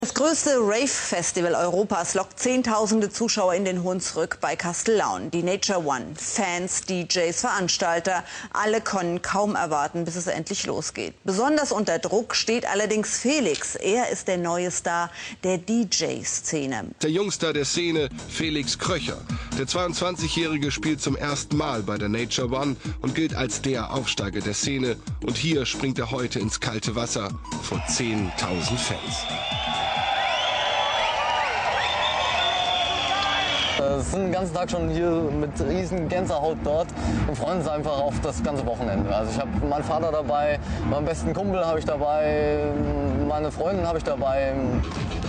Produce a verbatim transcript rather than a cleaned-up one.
Das größte Rave-Festival Europas lockt Zehntausende Zuschauer in den Hunsrück bei Kastellaun. Die Nature One, Fans, D Js, Veranstalter, alle können kaum erwarten, bis es endlich losgeht. Besonders unter Druck steht allerdings Felix. Er ist der neue Star der D J-Szene. Der Jungstar der Szene, Felix Kröcher. Der zweiundzwanzigjährige spielt zum ersten Mal bei der Nature One und gilt als der Aufsteiger der Szene. Und hier springt er heute ins kalte Wasser vor zehntausend Fans. Wir sind den ganzen Tag schon hier mit riesen Gänsehaut dort und freuen uns einfach auf das ganze Wochenende. Also ich habe meinen Vater dabei, meinen besten Kumpel habe ich dabei, meine Freundin habe ich dabei.